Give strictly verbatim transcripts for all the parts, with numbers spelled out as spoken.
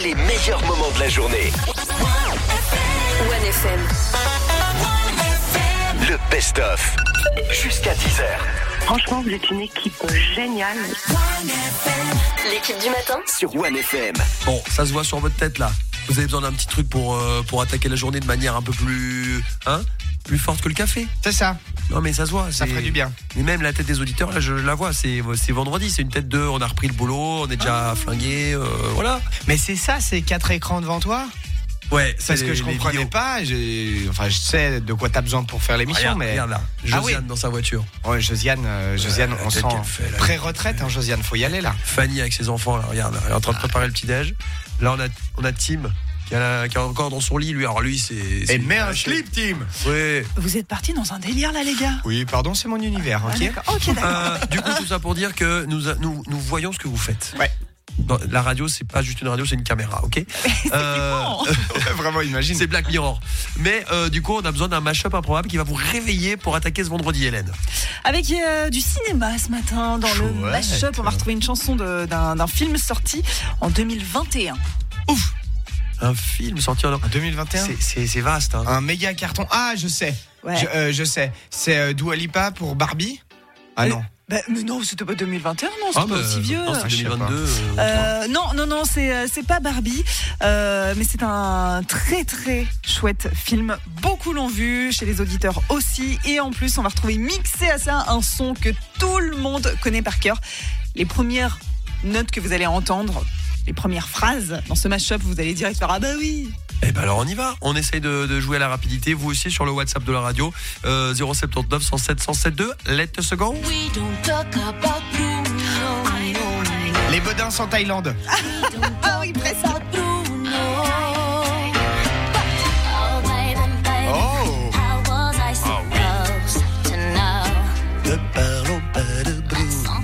les meilleurs moments de la journée. One F M. Le best-of. Jusqu'à dix heures. Franchement, vous êtes une équipe géniale. L'équipe du matin Sur One F M. Bon, ça se voit sur votre tête là. Vous avez besoin d'un petit truc pour, euh, pour attaquer la journée de manière un peu plus... Hein plus forte que le café. C'est ça. Non mais ça se voit. Ça c'est... ferait du bien. Et même la tête des auditeurs, là je, je la vois, c'est, c'est vendredi, c'est une tête de... On a repris le boulot, on est déjà ah. flingué, euh, voilà. Mais c'est ça, c'est quatre écrans devant toi. Ouais, c'est parce que je comprenais pas. J'ai... Enfin, je sais de quoi t'as besoin pour faire l'émission, regarde, mais regarde là, Josiane ah oui. dans sa voiture. Ouais, Josiane, euh, Josiane, ouais, on sent fait, là, pré-retraite, hein, Josiane, faut y aller là. Fanny avec ses enfants, là, regarde, elle est en train de préparer ah. le petit déj. Là, on a, on a Tim. Qui, a, qui est encore dans son lit, lui. Alors lui, c'est. c'est Et mets un slip, Tim. Oui. Vous êtes partis dans un délire là, les gars. Oui, pardon, c'est mon univers, ah, ok. D'accord. Ok, d'accord. Euh, du coup, tout ça pour dire que nous, nous, nous voyons ce que vous faites. Ouais. Dans la radio, c'est pas juste une radio, c'est une caméra, ok. C'est euh, Vraiment, imagine. C'est Black Mirror. Mais euh, du coup, on a besoin d'un mash-up improbable qui va vous réveiller pour attaquer ce vendredi, Hélène. Avec euh, du cinéma ce matin, dans Chouette. le mash-up, on va retrouver une chanson de, d'un, d'un film sorti en deux mille vingt et un. Ouf. Un film sorti en deux mille vingt et un. C'est, c'est, c'est vaste. Hein. Un méga carton. Ah, je sais. Ouais. Je, euh, je sais. C'est euh, Dua Lipa pour Barbie. Ah euh, non. Bah, mais non, c'était pas deux mille vingt et un, non, c'était Ah, pas bah, aussi vieux. Non, c'est deux mille vingt-deux. Euh, euh, non, non, non, c'est, c'est pas Barbie, euh, mais c'est un très très chouette film. Beaucoup l'ont vu, chez les auditeurs aussi, et en plus, on va retrouver mixé à ça un son que tout le monde connaît par cœur. Les premières notes que vous allez entendre, les premières phrases dans ce mashup, vous allez direct faire ah bah oui. Eh ben alors on y va, on essaye de, de jouer à la rapidité, vous aussi sur le WhatsApp de la radio, euh, zéro sept neuf cent sept cent sept deux, let us go. Les Bodins en Thaïlande. Ah oui, presque. Oh. Ne parlons pas de blues.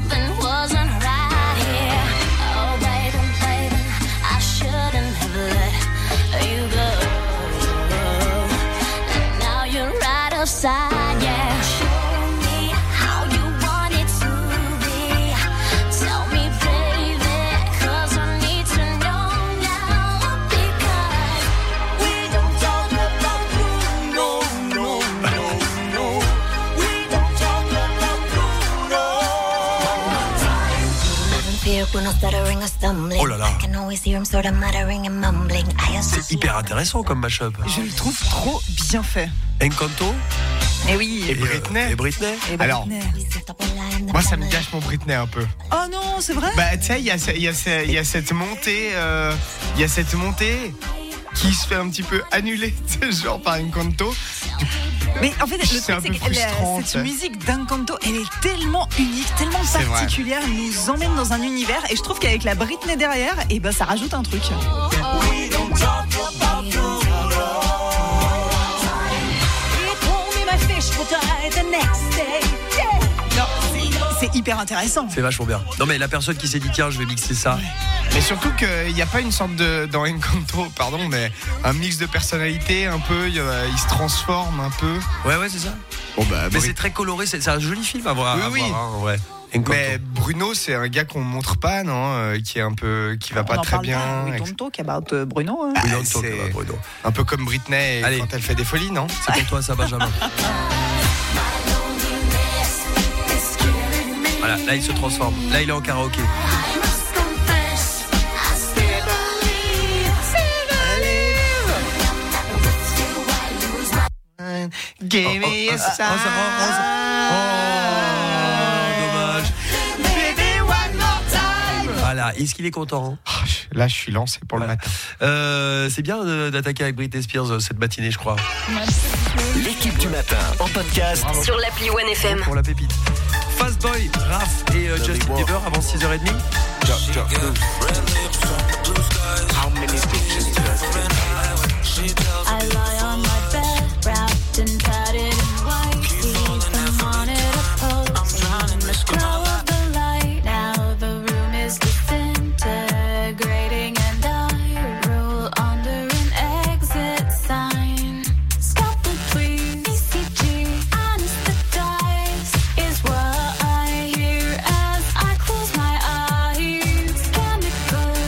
Side, yeah. Show me how you want it to be. Tell me, baby, 'cause I need to know now. Because we don't talk about Bruno, no, no, no. We don't talk about Bruno. Fear Bruno stuttering or stumbling. Oh là là. I can always hear him sort of muttering and mumbling. C'est hyper intéressant comme mashup. Je le trouve trop bien fait. Encanto. Et oui. Et Britney. Et Britney. Et Alors, Britney. moi, ça me gâche mon Britney un peu. Oh non, c'est vrai. Bah, tu sais, il y a, il y, a, il y a cette montée, euh, il y a cette montée qui se fait un petit peu annuler, genre par Encanto. Mais en fait, le c'est truc, un c'est peu que la, frustrant, cette t'sais. musique d'Encanto, elle est tellement unique, tellement C'est particulière, elle nous emmène dans un univers. Et je trouve qu'avec la Britney derrière, et ben ça rajoute un truc. Non, c'est, c'est hyper intéressant. C'est vachement bien. Non mais la personne qui s'est dit tiens je vais mixer ça. Mais surtout qu'il n'y a pas une sorte de, dans Encanto, pardon, mais un mix de personnalité un peu, il, il se transforme un peu. Ouais ouais c'est ça. Bon bah, Mais Brit- c'est très coloré, c'est, c'est un joli film à voir. Oui, à oui. voir, hein, ouais. Encanto. Mais Bruno, c'est un gars qu'on montre pas, non, euh, qui est un peu, qui va On pas en très parle bien. pas. We don't talk about Bruno. Hein. Ah, We don't talk c'est about Bruno. un peu comme Britney Allez. quand elle fait des folies, non? C'est pour toi ça Benjamin. Voilà, là il se transforme. Là il est en karaoké. Give Oh, me oh, a ah, sign. oh, ça rend- oh, dommage. Baby, one more time. Voilà, est-ce qu'il est content hein Oh, je- Là, je suis lancé pour le Voilà. matin. euh, C'est bien de- d'attaquer avec Britney Spears euh, cette matinée, je crois. L'équipe du matin en podcast. sur l'appli One F M. Pour la pépite. Fastboy, Raph et euh, Justin Bieber avant six heures trente. I lie on my bed, wrapped and padded in white sheets. I'm on it a post. Glow of the light, now the room is disintegrating, and I roll under an exit sign. Stop the please, E C G, anesthetize is what I hear as I close my eyes. Chemicals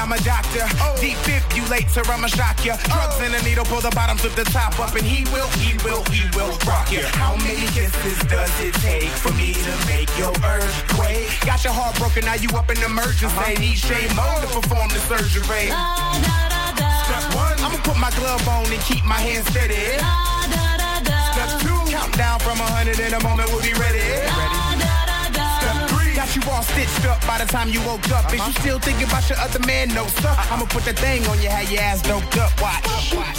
I'm a doctor. Defibrillate, or I'ma shock ya. Drugs in a needle, pull the bottom, flip the top up, and he will, he will, he will rock ya. How many kisses does it take for me to make your earthquake? Got your heart broken, now you up in emergency. Uh-huh. Need shade mode to perform the surgery. Da, da, da, da. Step one, I'ma put my glove on and keep my hands steady. Da, da, da, da. Step two, count down from a hundred in a moment, we'll be ready. Ready. Step three, got you all stitched up by the time you woke up. Uh-huh. Is you still thinking about your other man? No, sir. Uh-huh. I'ma put that thing on you, have your ass doped up. Watch. Watch.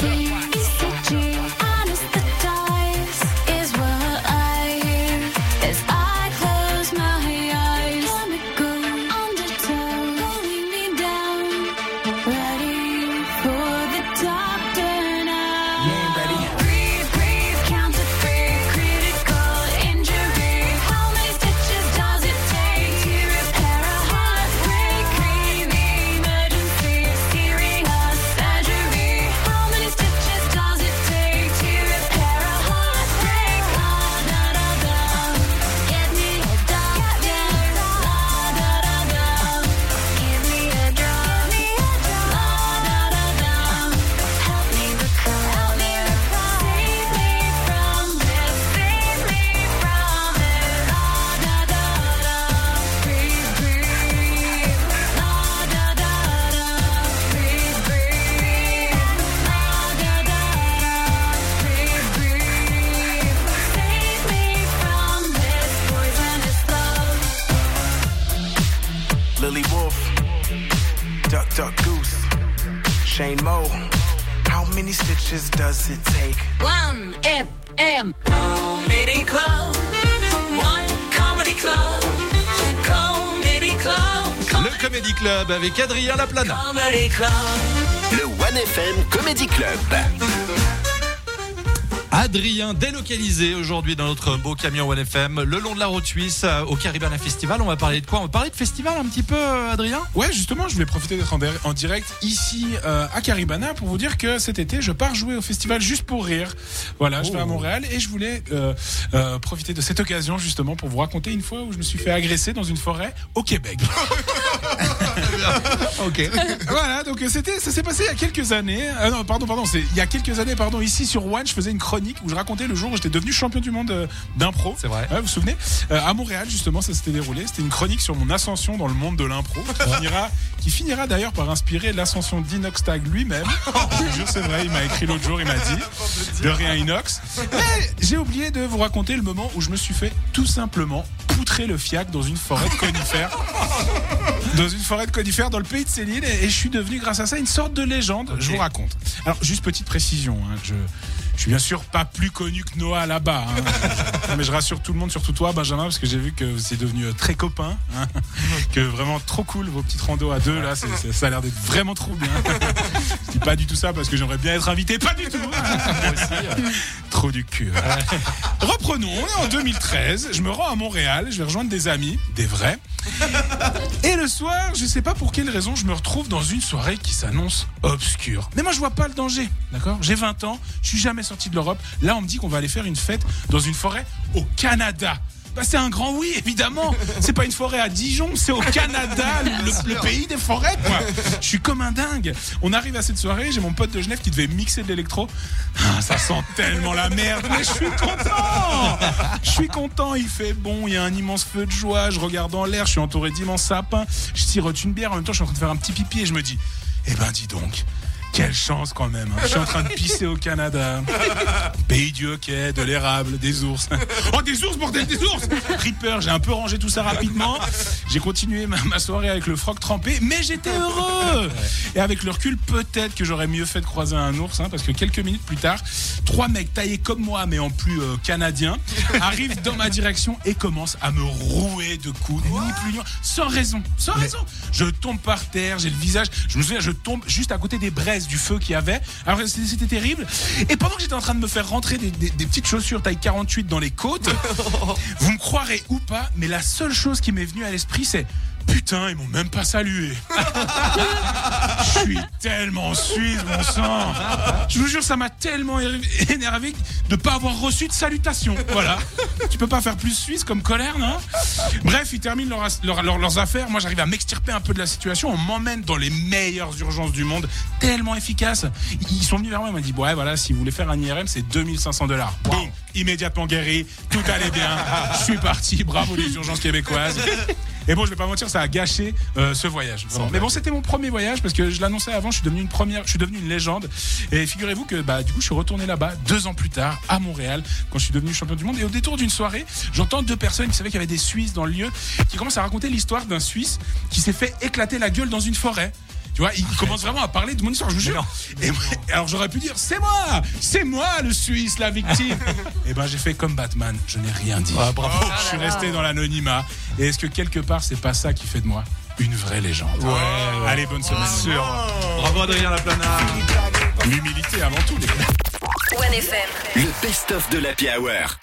Anesthetize is what I hear as I close my eyes. Let me go undertow, pulling me down. Ready for the doctor now. You ain't ready. Breathe, breathe, count to three. Critical injury. How many stitches does it take to repair a heartbreak? Crave emergency, serious surgery. How many stitches does it take to repair a heartbreak? La da da da, get me a doctor. La da da da, give me a drug. La da da da, help me recover. Save me from this, save me from this. La da da da, breathe, breathe. La da da da, breathe, breathe. La da da da, breathe, breathe. Save me from this poisonous love. Lily Wolf, Duck Duck Goose, Shane Moe. How many stitches does it take? One F M Comedy Club. One Comedy Club. Comedy Club. Le Comedy Club avec Adrien Laplana. Comedy Club. Le One F M Comedy Club. Adrien délocalisé aujourd'hui dans notre beau camion One F M le long de la route suisse euh, au Caribana Festival. On va parler de quoi? On va parler de festival un petit peu, euh, Adrien? Ouais, justement, je voulais profiter d'être en, der- en direct ici euh, à Caribana pour vous dire que cet été, je pars jouer au festival Juste pour rire. Voilà, je Oh. vais à Montréal et je voulais euh, euh, profiter de cette occasion justement pour vous raconter une fois où je me suis fait agresser dans une forêt au Québec. Ok. Voilà, donc euh, c'était, ça s'est passé il y a quelques années. Euh, non, pardon, pardon, c'est il y a quelques années, pardon, ici sur One, je faisais une chronique où je racontais le jour où j'étais devenu champion du monde euh, d'impro. C'est vrai. Ouais, vous vous souvenez euh, À Montréal, justement, ça s'était déroulé. C'était une chronique sur mon ascension dans le monde de l'impro, qui finira, qui finira d'ailleurs par inspirer l'ascension d'Inox Tag lui-même. Je vous jure, c'est vrai, il m'a écrit l'autre jour, il m'a dit de rien Inox. Mais j'ai oublié de vous raconter le moment où je me suis fait tout simplement poutrer le fiac dans une forêt de conifères. Dans une forêt de conifères dans le pays de Céline, et, et je suis devenu grâce à ça une sorte de légende. Okay. Je vous raconte. Alors juste petite précision, hein, je je suis bien sûr pas plus connu que Noah là-bas, hein. Mais je rassure tout le monde, surtout toi Benjamin, parce que j'ai vu que c'est devenu euh, très copain, hein. Que vraiment trop cool vos petites randos à deux là, c'est, c'est, ça a l'air d'être vraiment trop bien. Je dis pas du tout ça parce que j'aimerais bien être invité, pas du tout. Moi aussi, euh, trop du cul. Hein. Reprenons, on est en deux mille treize, je me rends à Montréal, je vais rejoindre des amis, des vrais. Et le soir, je sais pas pour quelle raison, je me retrouve dans une soirée qui s'annonce obscure. Mais moi, je vois pas le danger, d'accord ? J'ai vingt ans, je suis jamais sorti de l'Europe. Là, on me dit qu'on va aller faire une fête dans une forêt au Canada. Bah, c'est un grand oui, évidemment. C'est pas une forêt à Dijon, c'est au Canada, le, le pays des forêts, quoi. Je suis comme un dingue. On arrive à cette soirée, j'ai mon pote de Genève qui devait mixer de l'électro. Ah, ça sent tellement la merde, mais je suis content. Je suis content, il fait bon, il y a un immense feu de joie, je regarde en l'air, je suis entouré d'immenses sapins, je sirote une bière, en même temps je suis en train de faire un petit pipi et je me dis, eh ben dis donc, quelle chance quand même, hein. Je suis en train de pisser au Canada. Pays du hockey, de l'érable, des ours. Oh, des ours, bordel, des ours! Ripper, j'ai un peu rangé tout ça rapidement. J'ai continué ma, ma soirée avec le froc trempé, mais j'étais heureux! Et avec le recul, peut-être que j'aurais mieux fait de croiser un ours, hein, parce que quelques minutes plus tard, trois mecs taillés comme moi, mais en plus euh, canadiens, arrivent dans ma direction et commencent à me rouer de coups, ni plus ni moins, sans raison, sans raison. Je tombe par terre, j'ai le visage, je me souviens, je tombe juste à côté des braises du feu qu'il y avait. Alors c'était, c'était terrible. Et pendant que j'étais en train de me faire rentrer des, des, des petites chaussures taille quarante-huit dans les côtes, vous me croirez ou pas, mais la seule chose qui m'est venue à l'esprit, c'est Putain, ils m'ont même pas salué. Je suis tellement suisse, mon sang. Je vous jure, ça m'a tellement énervé de pas avoir reçu de salutation. Voilà. Tu peux pas faire plus suisse comme colère, non? Bref, ils terminent leur, leur, leur, leurs affaires. Moi, j'arrive à m'extirper un peu de la situation. On m'emmène dans les meilleures urgences du monde, tellement efficaces. Ils sont venus vers moi, ils m'ont dit, ouais, voilà, si vous voulez faire un I R M, c'est deux mille cinq cents dollars. Wow. Boum, immédiatement guéri, tout allait bien. Je suis parti, bravo les urgences québécoises. Et bon, je vais pas mentir, ça a gâché euh, ce voyage. Vraiment. Mais bon, c'était mon premier voyage parce que je l'annonçais avant, je suis devenu une première, je suis devenu une légende. Et figurez-vous que bah du coup, je suis retourné là-bas deux ans plus tard à Montréal quand je suis devenu champion du monde. Et au détour d'une soirée, j'entends deux personnes qui savaient qu'il y avait des Suisses dans le lieu qui commencent à raconter l'histoire d'un Suisse qui s'est fait éclater la gueule dans une forêt. Tu vois, il commence vraiment à parler de mon histoire, je vous jure. Et moi, alors j'aurais pu dire, c'est moi, c'est moi le Suisse, la victime. Et ben j'ai fait comme Batman, je n'ai rien dit. Ah, bravo. Oh, je suis resté dans l'anonymat. Et est-ce que quelque part, c'est pas ça qui fait de moi une vraie légende? Ouais, ouais. Allez, bonne semaine. Sûr. Bravo Adrien Laplana. L'humilité avant tout, les gars. One F M. Le best-of de l'Happy Hour.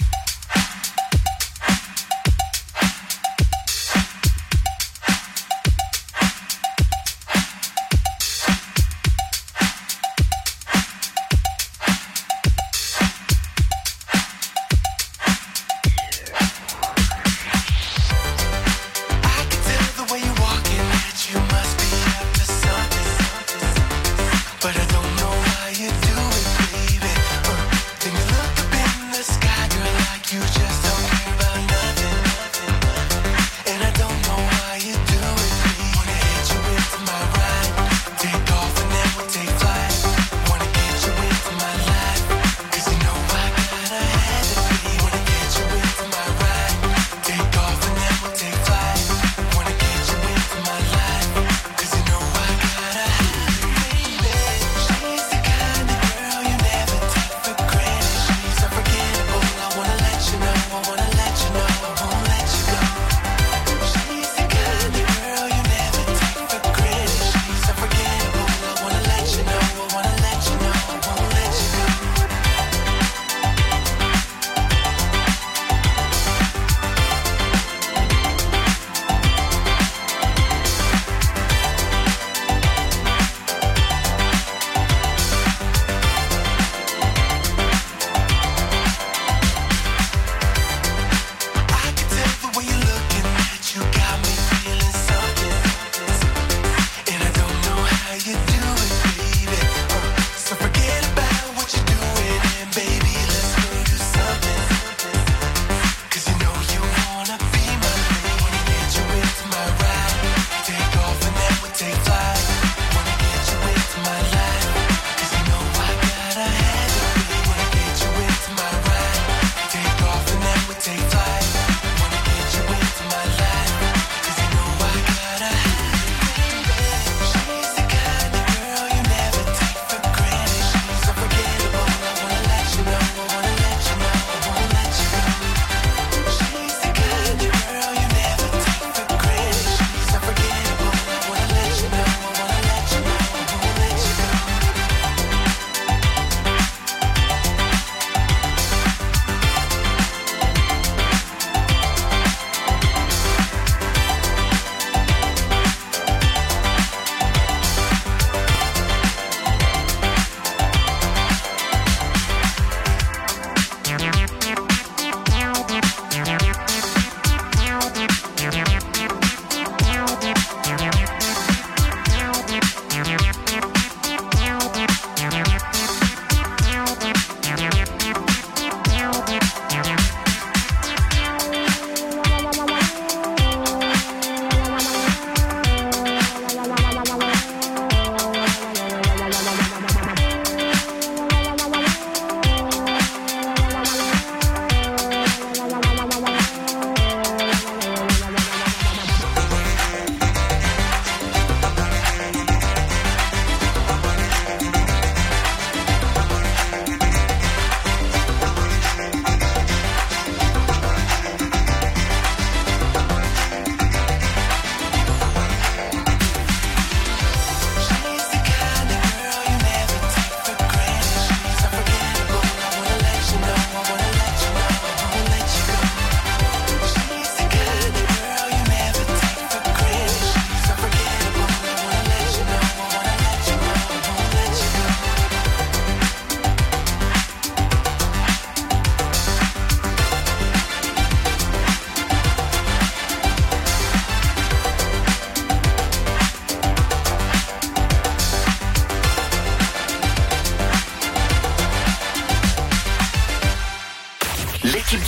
But I don't know why you do it, baby. Uh, then you look up in the sky, girl, like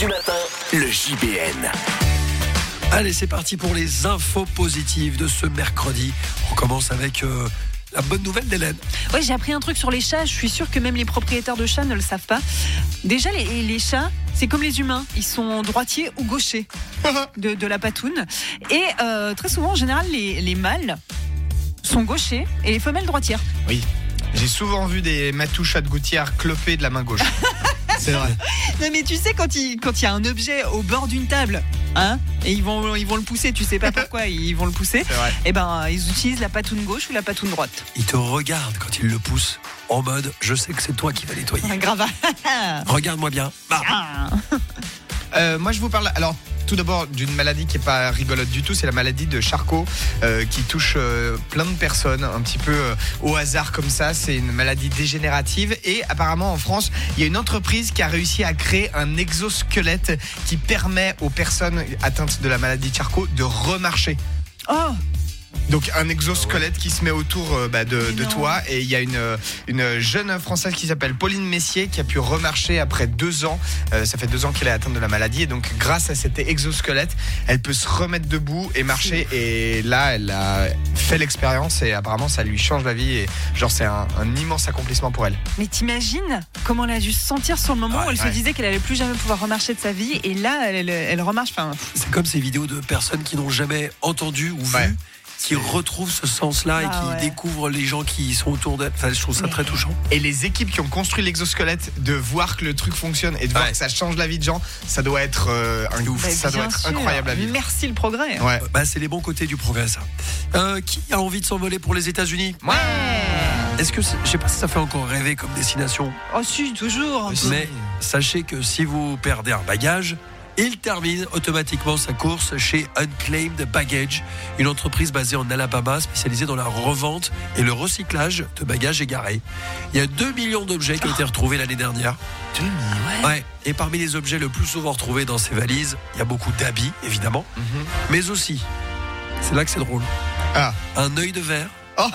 du matin, le J B N. Allez, c'est parti pour les infos positives de ce mercredi. On commence avec euh, la bonne nouvelle d'Hélène. Ouais, j'ai appris un truc sur les chats. Je suis sûre que même les propriétaires de chats ne le savent pas. Déjà, les, les chats, c'est comme les humains. Ils sont droitiers ou gauchers de, de la patoune. Et euh, très souvent, en général, les, les mâles sont gauchers et les femelles droitières. Oui. J'ai souvent vu des matous chats de gouttière cloper de la main gauche. C'est vrai. Non, mais tu sais, quand il quand il y a un objet au bord d'une table, hein, et ils vont, ils vont le pousser, tu sais pas pourquoi ils vont le pousser, et ben ils utilisent la patoune gauche ou la patoune droite. Ils te regardent quand ils le poussent en mode je sais que c'est toi qui vas nettoyer. Grave. Regarde-moi bien. Bah. Euh, moi je vous parle alors tout d'abord d'une maladie qui est pas rigolote du tout, c'est la maladie de Charcot euh, qui touche euh, plein de personnes un petit peu euh, au hasard comme ça. C'est une maladie dégénérative et apparemment en France il y a une entreprise qui a réussi à créer un exosquelette qui permet aux personnes atteintes de la maladie de Charcot de remarcher. Oh. Donc un exosquelette qui se met autour euh, bah, de, de toi et il y a une, une jeune Française qui s'appelle Pauline Messier qui a pu remarcher après deux ans. Euh, ça fait deux ans qu'elle est atteinte de la maladie et donc grâce à cet exosquelette, elle peut se remettre debout et marcher. Et là, elle a fait l'expérience et apparemment ça lui change la vie et genre c'est un, un immense accomplissement pour elle. Mais t'imagines comment elle a dû se sentir sur le moment ouais, où elle ouais. se disait qu'elle allait plus jamais pouvoir remarcher de sa vie et là elle, elle, elle remarche. Enfin, c'est comme ces vidéos de personnes qui n'ont jamais entendu ou vu. Ouais. Qui retrouvent ce sens-là ah, et qui ouais. découvrent les gens qui sont autour d'elle. Enfin, je trouve ça Mais... très touchant. Et les équipes qui ont construit l'exosquelette, de voir que le truc fonctionne et de voir ouais. que ça change la vie de gens, ça doit être euh, un ouf, bah, ça doit être sûr. incroyable à vivre. Merci le progrès. Ouais. Bah, c'est les bons côtés du progrès, ça. Euh, qui a envie de s'envoler pour les États-Unis? Ouais. Est-ce que je sais pas si ça fait encore rêver comme destination? Oh si, toujours. Un peu. Mais sachez que si vous perdez un bagage, il termine automatiquement sa course chez Unclaimed Baggage, une entreprise basée en Alabama spécialisée dans la revente et le recyclage de bagages égarés. Il y a deux millions d'objets qui ont été retrouvés l'année dernière. deux millions Ouais. Et parmi les objets le plus souvent retrouvés dans ces valises, il y a beaucoup d'habits, évidemment, Mm-hmm. mais aussi, c'est là que c'est drôle, Ah. un œil de verre, Oh.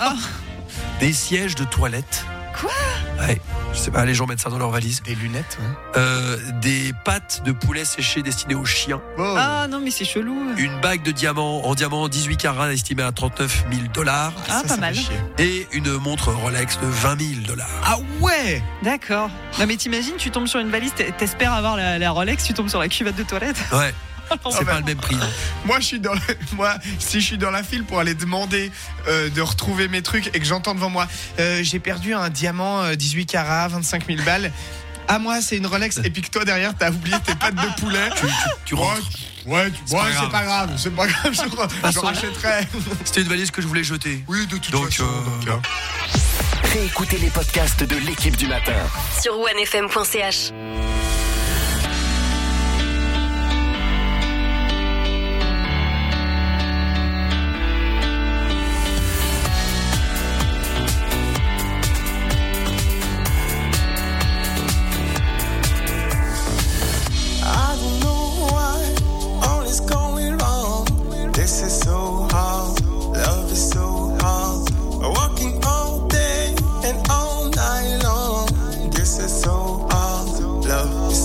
des sièges de toilette. Quoi? Ouais. Je sais pas, les gens mettent ça dans leur valise. Des lunettes, ouais. Euh, des pâtes de poulet séchées destinées aux chiens. Oh. Ah non, mais c'est chelou. Une bague de diamants en diamant dix-huit carats estimée à trente-neuf mille dollars. Ah, Ça, pas ça mal. fait chier. Et une montre Rolex de vingt mille dollars. Ah ouais. D'accord. Non mais t'imagines, tu tombes sur une valise, t'espères avoir la, la Rolex, tu tombes sur la cuvette de toilette. Ouais. C'est Ah pas bah. le même prix. hein. Moi, je suis dans le- moi, si je suis dans la file pour aller demander euh, de retrouver mes trucs et que j'entends devant moi, euh, j'ai perdu un diamant euh, dix-huit carats, vingt-cinq mille balles. Ah moi, c'est une Rolex. Et puis que toi derrière, t'as oublié tes pâtes de poulet. Tu, tu, tu Ouais, rentres. ouais, tu- C'est ouais, pas c'est grave. pas grave, c'est pas grave. Je, je façon- rachèterai. C'était une valise que je voulais jeter. Oui, de toute Donc, façon. euh, donc, hein. Réécoutez les podcasts de l'équipe du matin. Sur onefm point c h. I don't know what all is going wrong. This is so hard. Love is so hard. Walking all day and all night long. This is so hard. Love is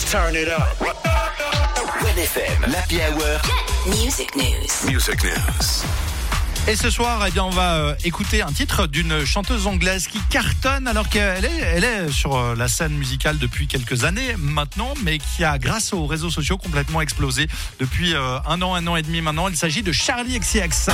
Turn it up. one F M, l'Happy Hour. Music News. Music News. Et ce soir, eh bien, on va euh, écouter un titre d'une chanteuse anglaise qui cartonne alors qu'elle est, elle est sur euh, la scène musicale depuis quelques années maintenant, mais qui a, grâce aux réseaux sociaux, complètement explosé depuis euh, un an, un an et demi maintenant. Il s'agit de Charli X C X.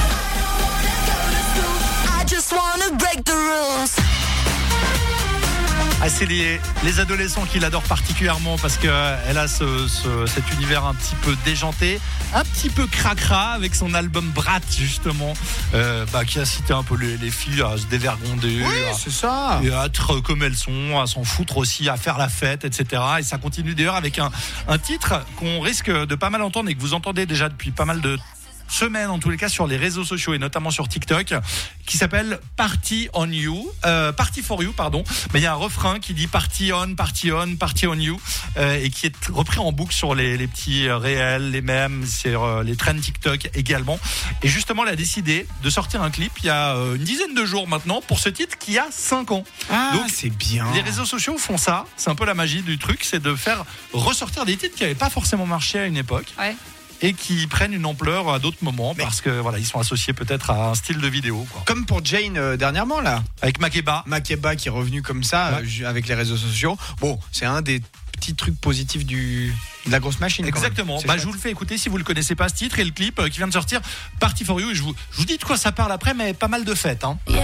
Ah, c'est les, les adolescents qui l'adorent particulièrement parce qu'elle a ce, ce, cet univers un petit peu déjanté, un petit peu cracra avec son album Brat justement, euh, bah, qui a cité un peu les, les filles à se dévergonder, Oui, à, c'est ça. et à être comme elles sont, à s'en foutre aussi, à faire la fête, et cetera. Et ça continue d'ailleurs avec un, un titre qu'on risque de pas mal entendre et que vous entendez déjà depuis pas mal de semaine en tous les cas sur les réseaux sociaux et notamment sur TikTok, qui s'appelle Party on You, euh, Party for You pardon, mais il y a un refrain qui dit Party on, Party on, Party on You, euh, et qui est repris en boucle sur les, les petits réels, les mèmes, sur euh, les trends TikTok également. Et justement elle a décidé de sortir un clip il y a euh, une dizaine de jours maintenant pour ce titre qui a cinq ans. Ah, Donc c'est bien. les réseaux sociaux font ça, c'est un peu la magie du truc, c'est de faire ressortir des titres qui n'avaient pas forcément marché à une époque. Ouais. Et qui prennent une ampleur à d'autres moments Mais- parce que voilà, ils sont associés peut-être à un style de vidéo quoi. Comme pour Jane euh, dernièrement là. Avec Makeba. Makeba qui est revenu comme ça Ouais. euh, ju- avec les réseaux sociaux. Bon, c'est un des petits trucs positifs du de la grosse machine. quand même. Exactement. C'est Bah, chouette. je vous le fais écouter si vous le connaissez pas ce titre et le clip euh, qui vient de sortir, Party for You. Et je vous, je vous dis de quoi ça parle après, mais pas mal de fêtes. Hein. Yeah,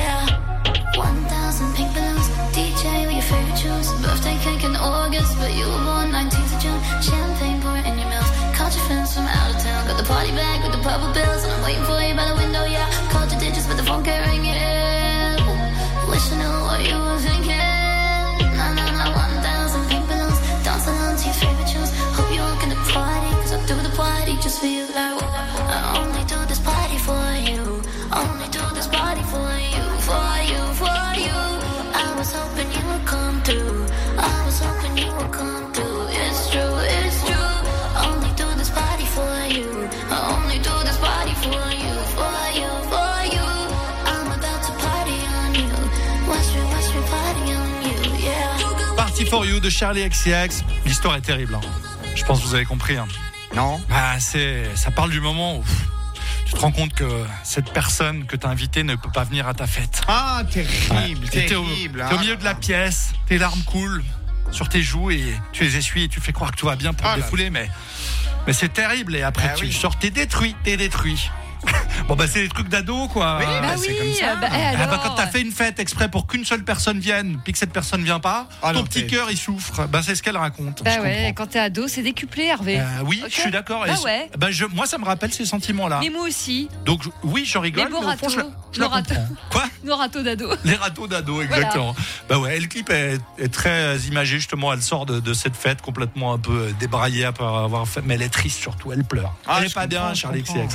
one thousand pink balloons. D J with your favorite tunes. Birthday cake in August, but you were born nineteenth of June. Champagne pouring in your mouth. Caught your friends from out of town. Got the party bag with the purple bills, and I'm waiting for you by the window. Yeah, called your digits, but the phone can't ring it. Wish I knew what you were thinking. Nah, nah, nah, one thousand pink balloons. Dancing on to your favorite tunes. Hope you're walking the party, cause I do the party just for you. Like, I only do this party for you. Only do this party for you, for you, for you. I was hoping you would come through. I was hoping you would come through. It's true, it's true. Only do this party for you. I only do this party for you, for you, for you. I'm about to party on you. Watch me, watch me party on you, yeah. Party for You de Charli X C X. L'histoire est terrible. Hein. Je pense que vous avez compris. Hein. Non. Ah, c'est, ça parle du moment où tu te rends compte que cette personne que tu as invitée ne peut pas venir à ta fête. Ah, terrible, Et t'es au, terrible. t'es au hein. milieu de la pièce, tes larmes coulent sur tes joues et tu les essuies et tu fais croire que tout va bien pour Ah te là défouler, mais, mais c'est terrible. Et après, Ah tu oui. sors, t'es détruit, t'es détruit. Bon, bah, c'est des trucs d'ado, quoi. Oui, Ah, bah, Bah c'est oui, comme ça. bah, eh, Ah bah, alors quand t'as fait une fête exprès pour qu'une seule personne vienne, puis que cette personne vient pas, Ah ton non, petit t'es- cœur il souffre. Bah c'est ce qu'elle raconte. Bah je ouais, comprends. quand t'es ado, c'est décuplé, Hervé. Euh, oui, Ok. je suis d'accord. Bah Et- ouais. bah, je, moi, ça me rappelle ces sentiments-là. Mais moi aussi, Donc je- oui, je rigole, Les mais beaux au fond, je, la- râteaux. je la Nos râteaux. comprends. Quoi nos râteaux d'ado. Les râteaux d'ado, exactement. Bah ouais, et le clip est, est très imagé justement. Elle sort de, de cette fête complètement un peu débraillée après avoir fait, mais elle est triste surtout. Elle pleure. Ah, elle est je pas bien, comprends, Charli X C je X.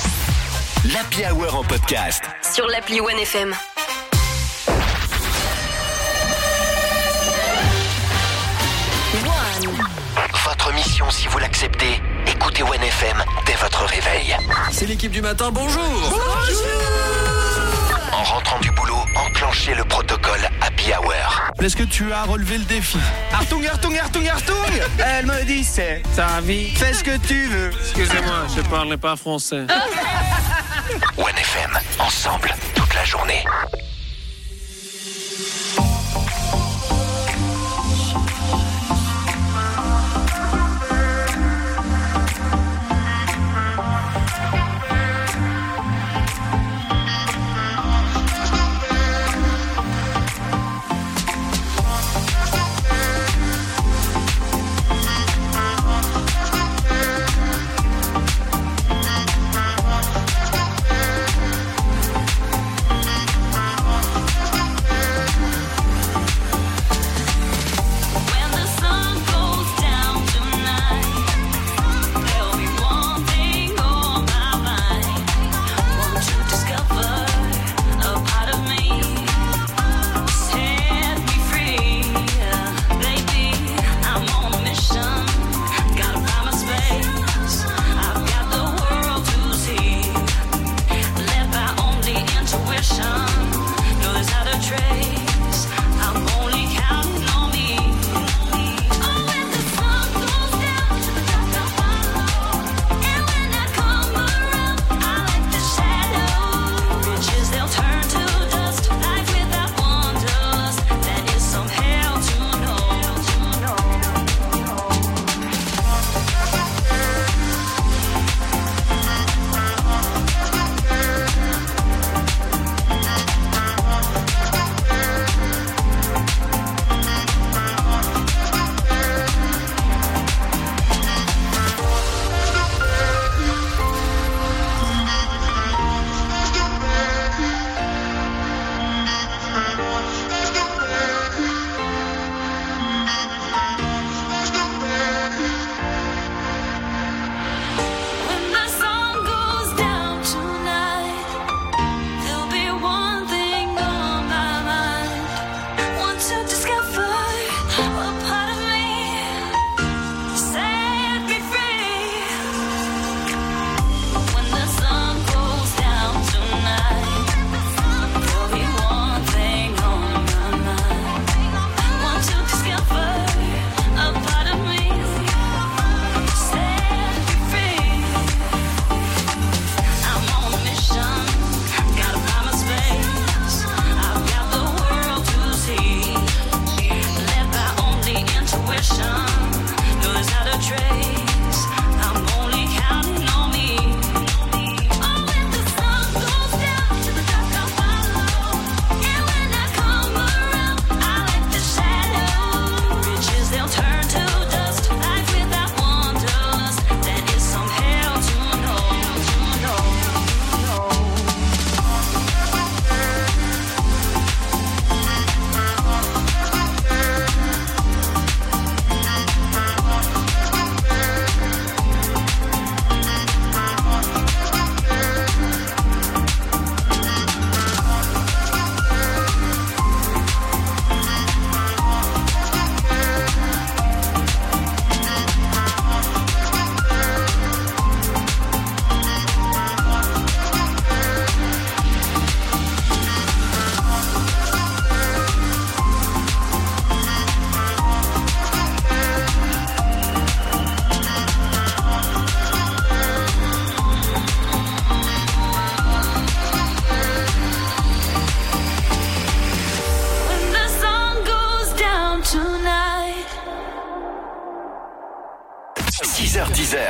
L'Happy Hour en podcast. Sur l'appli one F M. One. Votre mission, si vous l'acceptez, écoutez one F M dès votre réveil. C'est l'équipe du matin, bonjour. En rentrant du boulot, enclenchez le protocole Happy Hour. Est-ce que tu as relevé le défi? Artung, Artung, Artung, Artung. Elle me dit c'est ta vie. Fais ce que tu veux. Excusez-moi, je parle pas français. one F M, ensemble, toute la journée.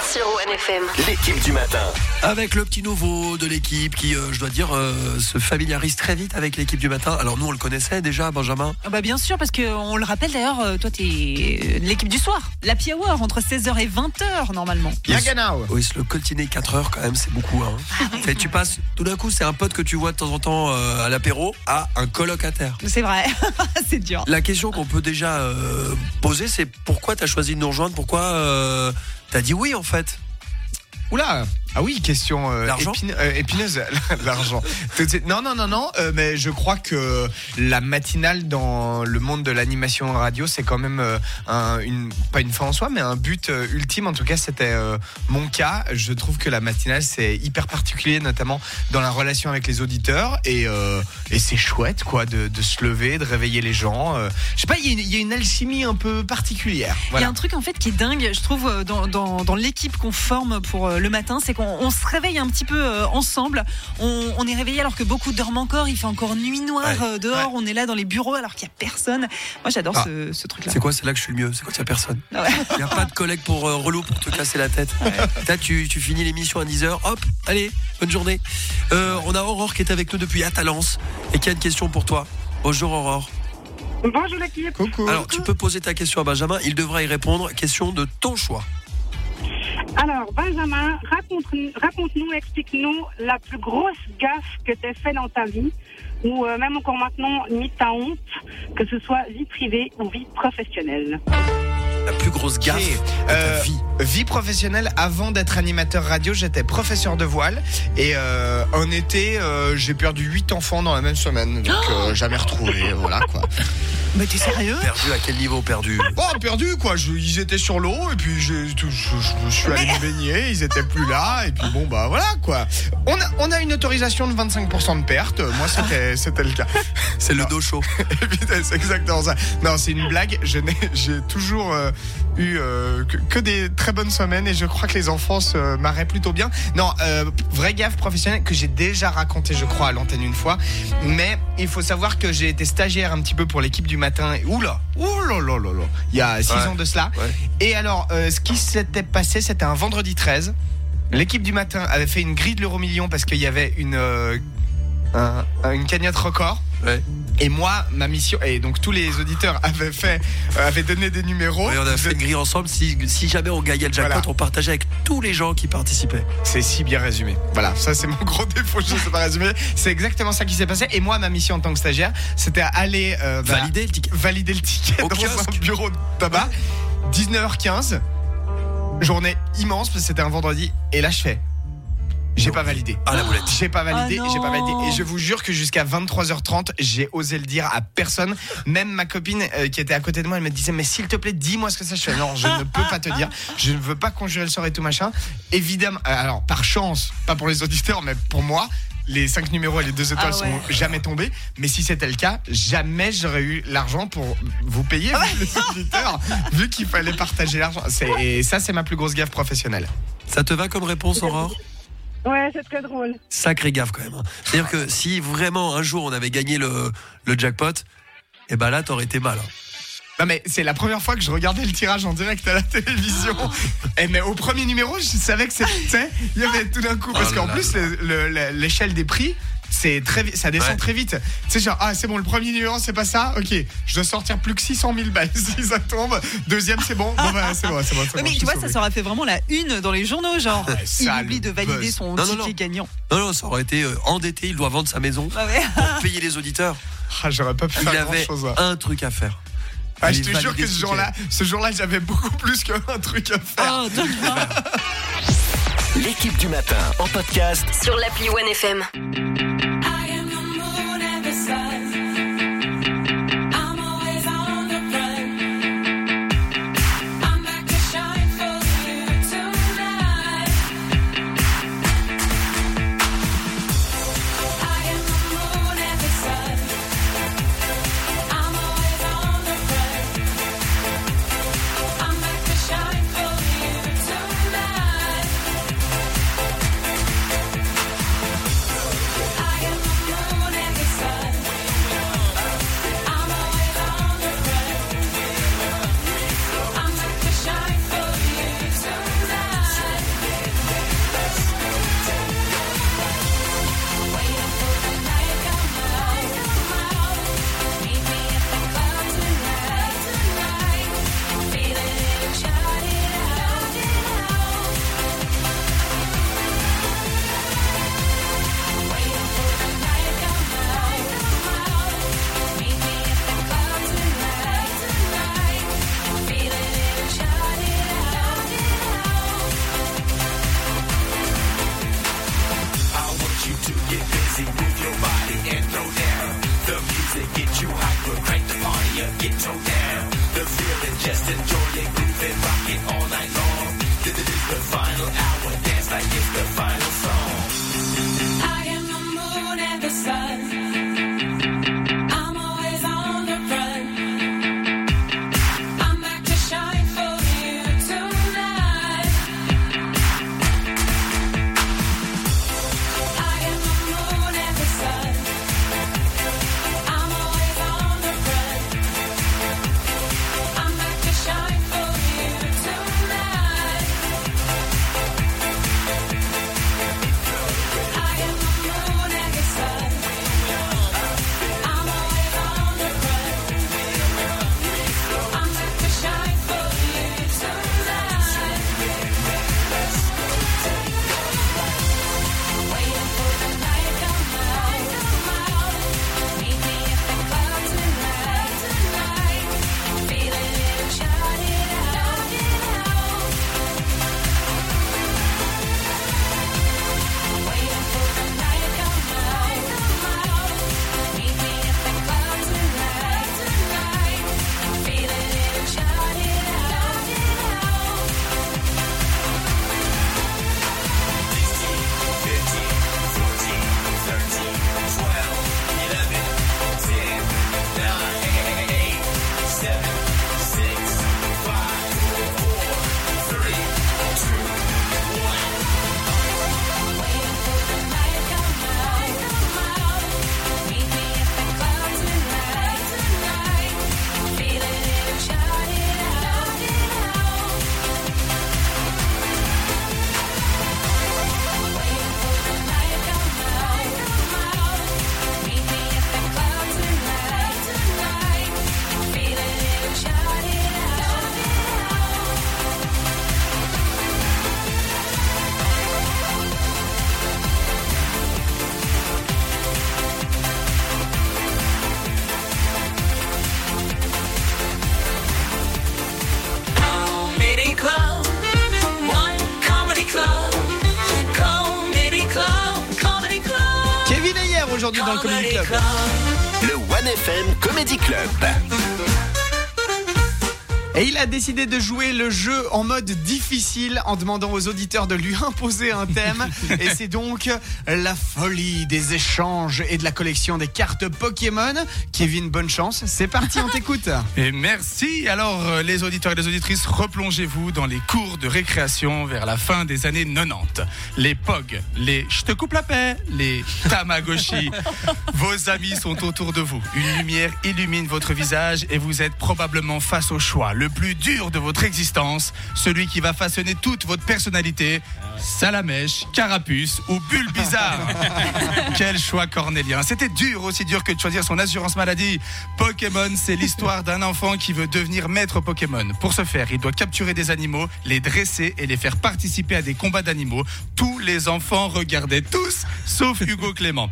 sur OneFM. L'équipe du matin. Avec le petit nouveau de l'équipe qui, euh, je dois dire, euh, se familiarise très vite avec l'équipe du matin. Alors nous, on le connaissait déjà, Benjamin. Ah bah bien sûr, parce qu'on le rappelle d'ailleurs, euh, toi t'es de l'équipe du soir. L'Happy Hour entre seize heures et vingt heures normalement. Yaganao. Oui, se le coltiner quatre heures quand même, c'est beaucoup. Hein. Et tu passes, tout d'un coup, c'est un pote que tu vois de temps en temps euh, à l'apéro à un colocataire. C'est vrai, c'est dur. La question qu'on peut déjà euh, poser, c'est pourquoi t'as choisi de nous rejoindre? Pourquoi euh, t'as dit oui en fait? Oula. Ah oui, question euh, L'argent épine- euh, épineuse. L'argent. Tout de suite. Non, non, non, non. euh, mais je crois que la matinale dans le monde de l'animation radio, c'est quand même euh, un, une, pas une fin en soi, mais un but euh, ultime. En tout cas, c'était euh, mon cas. Je trouve que la matinale, c'est hyper particulier, notamment dans la relation avec les auditeurs. Et, euh, et c'est chouette, quoi, de, de se lever, de réveiller les gens. Euh, je sais pas, il y, a une- il y a une alchimie un peu particulière. Il y Voilà. a un truc en fait qui est dingue, je trouve, euh, dans, dans, dans l'équipe qu'on forme pour euh, le matin, c'est qu'on on se réveille un petit peu euh, ensemble. On, on est réveillé alors que beaucoup dorment encore. Il fait encore nuit noire Ouais. euh, dehors. Ouais. On est là dans les bureaux alors qu'il n'y a personne. Moi, j'adore Ah. ce, ce truc-là. C'est quoi? C'est là que je suis le mieux. C'est quand il n'y a personne. Ah ouais. Il n'y a pas de collègue pour euh, relou pour te casser la tête. Là, tu, tu finis l'émission à dix heures. Hop, allez, bonne journée. Euh, on a Aurore qui est avec nous depuis Atalance et qui a une question pour toi. Bonjour Aurore. Bonjour l'équipe. Coucou. Alors, tu peux poser ta question à Benjamin. Il devra y répondre. Question de ton choix. Alors, Benjamin, raconte, raconte-nous, explique-nous la plus grosse gaffe que tu as fait dans ta vie, ou euh, même encore maintenant, limite ta honte, que ce soit vie privée ou vie professionnelle. La plus grosse gaffe Ok. de ta Euh, vie. Vie professionnelle, avant d'être animateur radio, j'étais professeur de voile. Et euh, en été, euh, j'ai perdu huit enfants dans la même semaine. Donc, euh, jamais retrouvé. Voilà, quoi. Mais t'es sérieux? Perdu à quel niveau perdu? Bon, perdu, quoi. Je- ils étaient sur l'eau. Et puis, j'ai- je, je- je suis allé me baigner. Ils étaient plus là. Et puis, bon, bah, voilà, quoi. On a, on a une autorisation de vingt-cinq pour cent de perte. Moi, c'était, c'était le cas. C'est le dos chaud. Putain, c'est exactement ça. Non, c'est une blague. Je n'ai, j'ai toujours euh, eu euh, que, que des très bonnes semaines et je crois que les enfants se marraient plutôt bien. Non, euh, vraie gaffe professionnelle que j'ai déjà raconté, je crois, à l'antenne une fois. Mais il faut savoir que j'ai été stagiaire un petit peu pour l'équipe du matin. Et oula, oula, là, là, là. Il y a six Ouais. ans de cela. Ouais. Et alors, euh, ce qui s'était passé, c'était un vendredi treize. L'équipe du matin avait fait une grille de l'euro million parce qu'il y avait une, euh, un- une cagnotte record. Ouais. Et moi, ma mission, et donc tous les auditeurs avaient fait, euh, avaient donné des numéros. Ouais, on a fait une grille ensemble. Si, si jamais on gagnait le jackpot, Voilà. on partageait avec tous les gens qui participaient. C'est si bien résumé. Voilà, ça c'est mon gros défaut, je ne sais pas résumer. C'est exactement ça qui s'est passé. Et moi, ma mission en tant que stagiaire, c'était aller euh, bah, Valider le ticket. valider le ticket Au dans kiosque. un bureau de tabac. dix-neuf heures quinze, journée immense parce que c'était un vendredi. Et là, je fais, j'ai pas validé. Ah, la boulette. J'ai pas validé, Ah j'ai pas validé. non. Et je vous jure que jusqu'à vingt-trois heures trente, j'ai osé le dire à personne. Même ma copine euh, qui était à côté de moi, elle me disait, mais s'il te plaît, dis-moi ce que ça. Je fais, non, je ne peux pas te dire. Je ne veux pas conjurer le sort et tout machin. Évidemment, euh, alors par chance, pas pour les auditeurs, mais pour moi, les cinq numéros et les deux étoiles Ah ouais. sont jamais tombés. Mais si c'était le cas, jamais j'aurais eu l'argent pour vous payer, vous, les auditeurs, vu qu'il fallait partager l'argent. C'est- Et ça, c'est ma plus grosse gaffe professionnelle. Ça te va comme réponse, Aurore? Ouais, c'est très drôle. Sacré gaffe quand même. hein. C'est-à-dire que si vraiment un jour on avait gagné le, le jackpot, et ben là t'aurais été mal. hein. Non mais c'est la première fois que je regardais le tirage en direct à la télévision. Et mais au premier numéro, je savais que c'était, il y avait tout d'un coup, parce Oh là qu'en là plus le- le- le- l'échelle des prix, c'est très, vi- ça descend Ouais. très vite. Tu sais genre ah c'est bon le premier numéro c'est pas ça, ok, je dois sortir plus que six cent mille balles si ça tombe. Deuxième c'est bon, bon bah c'est bon, c'est bon, c'est Ouais, bon, mais je tu suis vois, sauvé. ça aurait fait vraiment la une dans les journaux, genre Ouais, il sale oublie de valider buzz. son Non, non, ticket non. gagnant. Non, non, ça aurait été euh, endetté, il doit vendre sa maison Ah ouais. pour payer les auditeurs. Ah, j'aurais pas pu Il faire grand avait chose. un truc à faire. Ah, je Aller te jure valider que ce ce jour-là, ce jour-là, j'avais beaucoup plus qu'un truc à faire. Ah, d'accord. L'équipe du matin en podcast Sur l'appli OneFM. I aujourd'hui dans le Comedy Club. Le One F M Comedy Club. Et il a décidé de jouer le jeu en mode difficile en demandant aux auditeurs de lui imposer un thème. Et c'est donc la folie des échanges et de la collection des cartes Pokémon. Kevin, bonne chance. C'est parti, on t'écoute. Et merci. Alors, euh, les auditeurs et les auditrices, replongez-vous dans les cours de récréation vers la fin des années quatre-vingt-dix. Les P O G, les Je te coupe la paix, les Tamagotchi. Vos amis sont autour de vous. Une lumière illumine votre visage et vous êtes probablement face au choix le plus dur de votre existence, celui qui va façonner toute votre personnalité. Salamèche, Carapuce ou Bulle Bizarre. Quel choix cornélien. C'était dur, aussi dur que de choisir son assurance maladie. Pokémon, c'est l'histoire d'un enfant qui veut devenir maître Pokémon. Pour ce faire, il doit capturer des animaux, les dresser et les faire participer à des combats d'animaux. Tous les enfants regardaient tous, sauf Hugo Clément.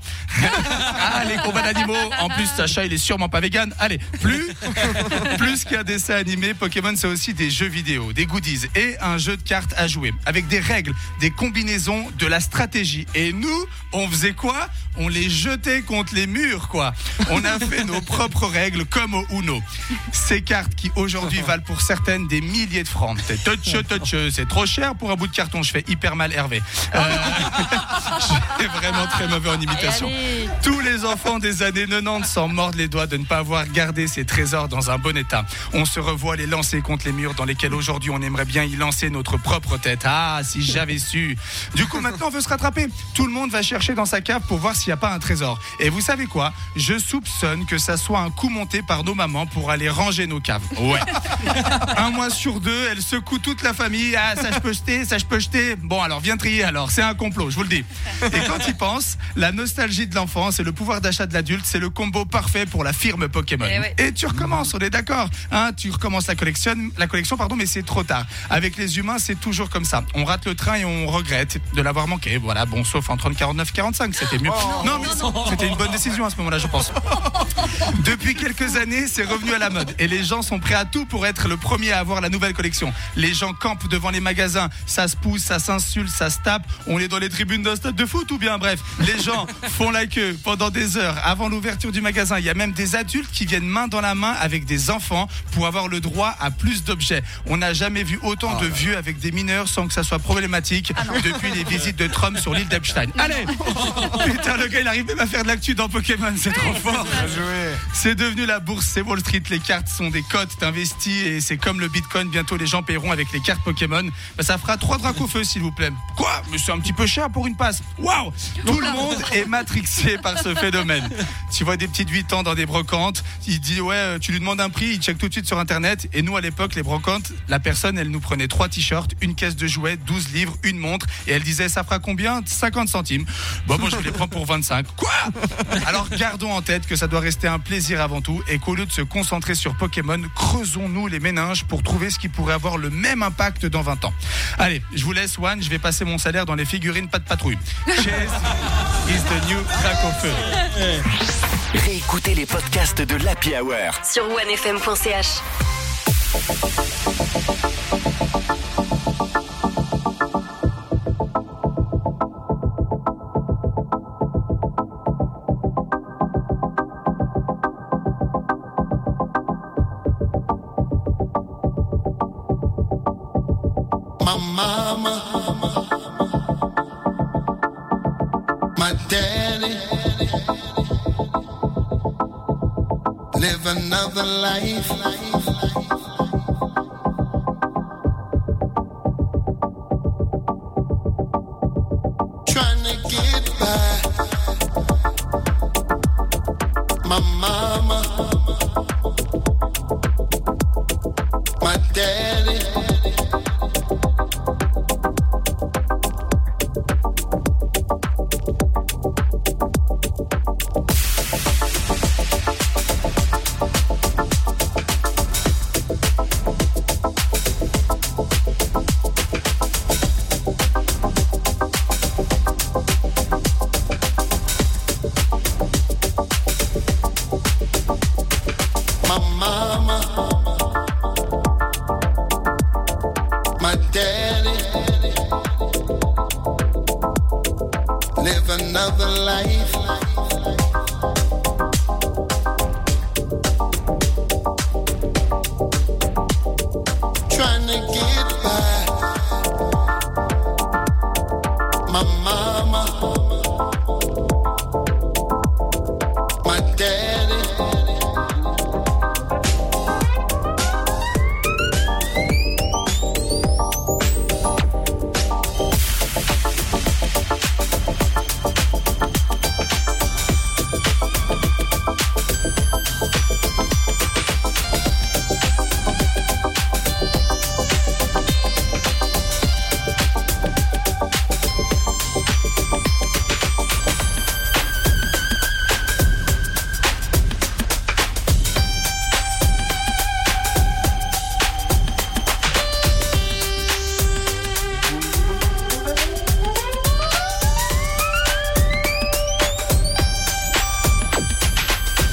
Ah, les combats d'animaux. En plus, Sacha, il est sûrement pas vegan. Allez, plus, plus qu'un dessin animé, Pokémon, c'est aussi des jeux vidéo, des goodies et un jeu de cartes à jouer. Avec des règles, des combinaisons, de la stratégie. Et nous, on faisait quoi? On les jetait contre les murs, quoi. On a fait nos propres règles comme au Uno. Ces cartes qui aujourd'hui valent pour certaines des milliers de francs. C'est touch, touch, c'est trop cher pour un bout de carton. Je fais hyper mal Hervé. Euh, je suis vraiment très mauvais en imitation. Allez, allez. Tous les enfants des années quatre-vingt-dix s'en mordent les doigts de ne pas avoir gardé ces trésors dans un bon état. On se revoit les lancer contre les murs dans lesquels aujourd'hui on aimerait bien y lancer notre propre tête. Ah, si j'avais su. Du coup, maintenant on veut se rattraper. Tout le monde va chercher dans sa cave pour voir s'il n'y a pas un trésor. Et vous savez quoi? Je soupçonne que ça soit un coup monté par nos mamans pour aller ranger nos caves. Ouais. Un mois sur deux, elles secouent toute la famille. Ah, ça je peux jeter, ça je peux jeter. Bon, alors viens trier alors. C'est un complot, je vous le dis. Et quand ils pensent, la nostalgie de l'enfance et le pouvoir d'achat de l'adulte, c'est le combo parfait pour la firme Pokémon. Et, ouais. Et tu recommences, on est d'accord, hein, tu recommences la collection, la collection, pardon, mais c'est trop tard. Avec les humains, c'est toujours comme ça. On rate le train et on regrette de l'avoir manqué. Voilà, bon, sauf entre quarante-neuf et quarante-cinq, c'était mieux. Oh, non, mais c'était une bonne décision à ce moment-là, je pense. Depuis quelques années, c'est revenu à la mode et les gens sont prêts à tout pour être le premier à avoir la nouvelle collection. Les gens campent devant les magasins, ça se pousse, ça s'insulte, ça se tape. On est dans les tribunes d'un stade de foot ou bien, bref, les gens font la queue pendant des heures avant l'ouverture du magasin. Il y a même des adultes qui viennent main dans la main avec des enfants pour avoir le droit à plus d'objets. On n'a jamais vu autant de vieux avec des mineurs sans que ça soit problématique depuis les visites de Trump sur l'île d'Epstein. Allez, putain, le gars il arrive même à faire de l'actu dans Pokémon, c'est trop fort. C'est devenu la bourse, c'est Wall Street. Les cartes sont des cotes, t'investis et c'est comme le Bitcoin. Bientôt les gens paieront avec les cartes Pokémon. Bah, ça fera trois dracs au feu s'il vous plaît. Quoi? Mais c'est un petit peu cher pour une passe. Waouh! Tout le monde est matrixé par ce phénomène. Tu vois des petites huit ans dans des brocantes, il dit ouais, tu lui demandes un prix, il check tout de suite sur internet. Et nous à l'époque, les brocantes, la personne elle nous prenait trois t-shirts, une caisse de jouets, douze livres, une montre et elle disait ça fera combien? cinquante centimes. Bon, moi je les prends pour vingt-cinq. Quoi? Alors gardons en tête que ça doit rester un plaisir avant tout et qu'au lieu de se concentrer sur Pokémon, creusons-nous les méninges pour trouver ce qui pourrait avoir le même impact dans vingt ans. Allez, je vous laisse One, je vais passer mon salaire dans les figurines pas de patrouille. Chase is the new crack au feu. Réécoutez les podcasts de l'Happy Hour sur one f m point c h. My mama, my daddy, live another life. Trying to get by. My mama, my daddy.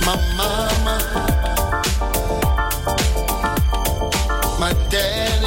my mama, my daddy.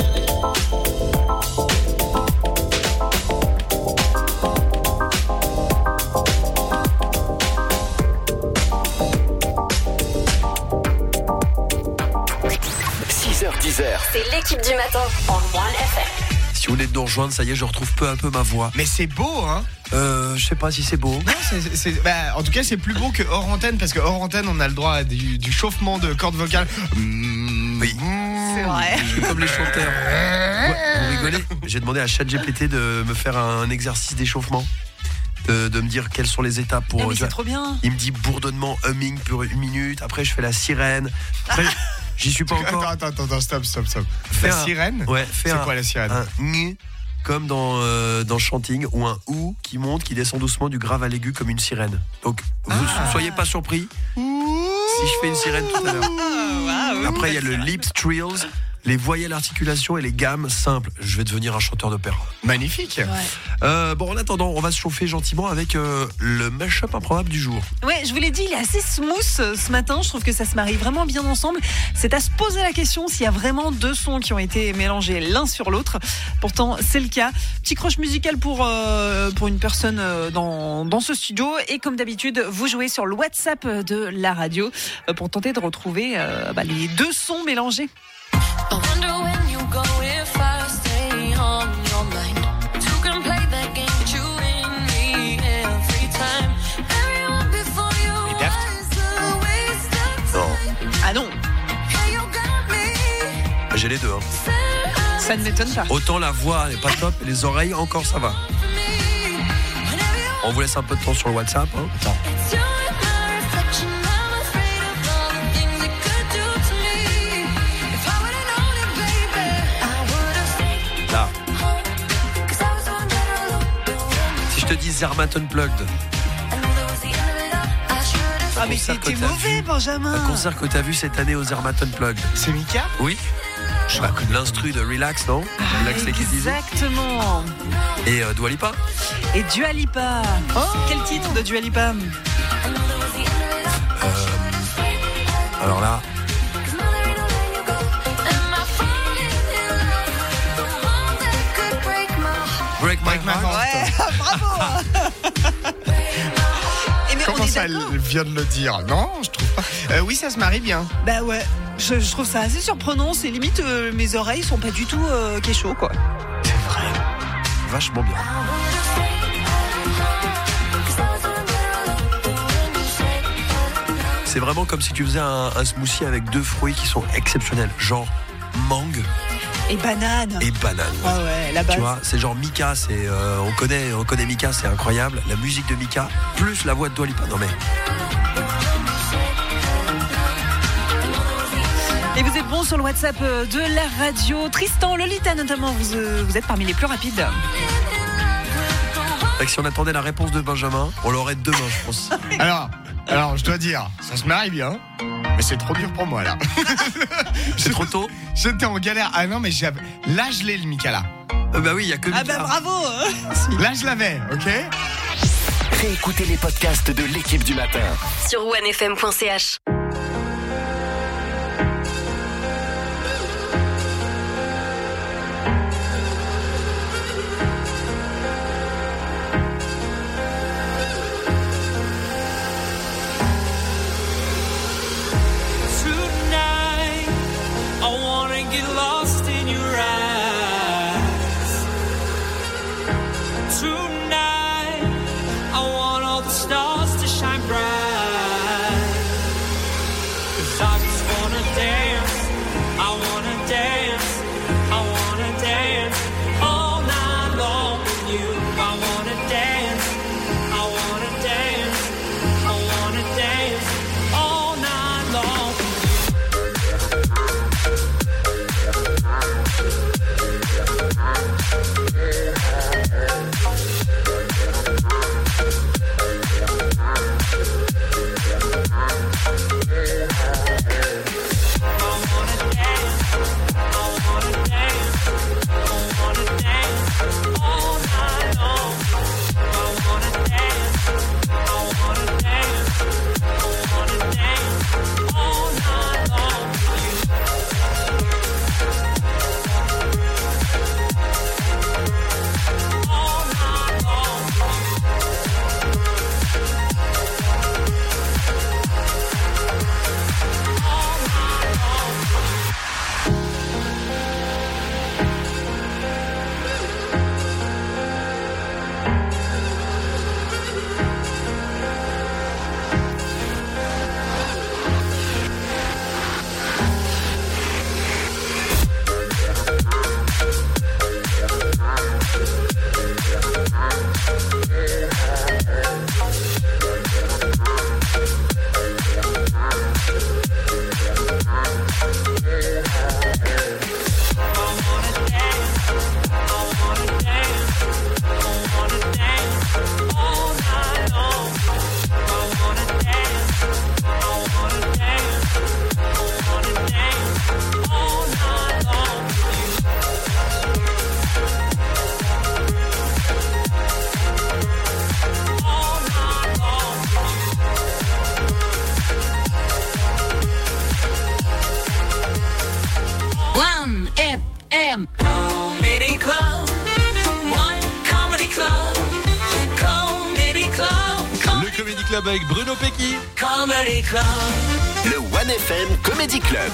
six heures dix heures. C'est l'équipe du matin en One F M. Si vous venez de nous rejoindre, ça y est, je retrouve peu à peu ma voix. Mais c'est beau, hein. Euh, je sais pas si c'est beau. Non, c'est, c'est- bah, en tout cas, c'est plus beau que hors antenne parce que hors antenne, on a le droit à du, du chauffement de cordes vocales. Oui. C'est vrai. Je suis comme les chanteurs. Ouais, vous rigolez? J'ai demandé à ChatGPT de me faire un exercice d'échauffement. De, de me dire quelles sont les étapes pour. Ah, mais tu c'est vois, trop bien. Il me dit bourdonnement, humming pour une minute. Après, je fais la sirène. Après, j'y suis pas encore. Attends, attends, attends, stop, stop, stop. Fais La un- sirène Ouais, fais C'est un- quoi la sirène Un ng, comme dans, euh, dans Chanting, ou un ou qui monte, qui descend doucement du grave à l'aigu comme une sirène. Donc, vous Ah. soyez pas surpris si je fais une sirène tout à l'heure. Après, il y a le lips trills, les voyelles articulations et les gammes simples. Je vais devenir un chanteur d'opéra. Magnifique. Euh, bon, en attendant, on va se chauffer gentiment avec euh, le mash-up improbable du jour. Ouais, je vous l'ai dit, il est assez smooth euh, ce matin. Je trouve que ça se marie vraiment bien ensemble. C'est à se poser la question s'il y a vraiment deux sons qui ont été mélangés l'un sur l'autre. Pourtant, c'est le cas. Petit croche musical pour, euh, pour une personne euh, dans, dans ce studio. Et comme d'habitude, vous jouez sur le WhatsApp de la radio euh, pour tenter de retrouver euh, bah, les deux sons mélangés. I wonder when you go if I stay on your mind. You can play that game, but you win me every time. Everyone before you is a waste of time. Ah non, Yeah, you got me. J'ai les deux. Hein. ça ne m'étonne pas. Autant la voix n'est pas top, et les oreilles encore ça va. On vous laisse un peu de temps sur le WhatsApp. Hein. Attends. It's you and my reflection. I'm afraid of all the things it could do to me. If I would've known it, baby, I would've stayed Là, home. 'Cause I was on general. si je te dis Zermatt Unplugged, I knew that was the end of it all. I should've Ah mais concert que c'était t'as mauvais, vu. Benjamin. un concert que t'as vu cette année au Zermatt Unplugged. C'est Mika Oui. Bah, l'instru de Relax, non Relax Take It Easy. Exactement. Et euh, Dua Lipa. Et Dua Lipa. Quel titre de Dua Lipa? Euh, alors là, Break My Heart. Ouais, bravo. Et mais on Comment est ça, d'accord. elle vient de le dire? Non, je trouve pas. Euh, oui, ça se marie bien. Bah ouais, je, je trouve ça assez surprenant. C'est limite, euh, mes oreilles sont pas du tout euh, kécho, quoi. C'est vrai. Vachement bien. C'est vraiment comme si tu faisais un, un smoothie avec deux fruits qui sont exceptionnels, genre mangue Et banane. et banane. Ah ouais, la base. Tu vois, c'est genre Mika, c'est euh, on connaît, on connaît Mika, c'est incroyable. La musique de Mika plus la voix de Dua Lipa. Non mais Et vous êtes bon sur le WhatsApp euh, de la radio. Tristan, Lolita notamment, vous, euh, vous êtes parmi les plus rapides. fait que si on attendait la réponse de Benjamin, on l'aurait demain, je pense. Alors, alors, je dois dire, ça se marie bien, mais c'est trop dur pour moi là. C'est trop tôt. J'étais en galère. Ah non, mais j'avais. Là, je l'ai le Mika là. Euh, bah oui, il y a que Ah Mika. bah bravo. Là, je l'avais, ok. Réécoutez les podcasts de l'équipe du matin. Sur onefm point c h. Tonight, I wanna get lost in your eyes. Tonight, I want all the stars to shine bright. M. Comedy Club. One Comedy Club. Comedy Club. Le Comedy Club avec Bruno Pecky. Comedy Club. Le One F M Comedy Club.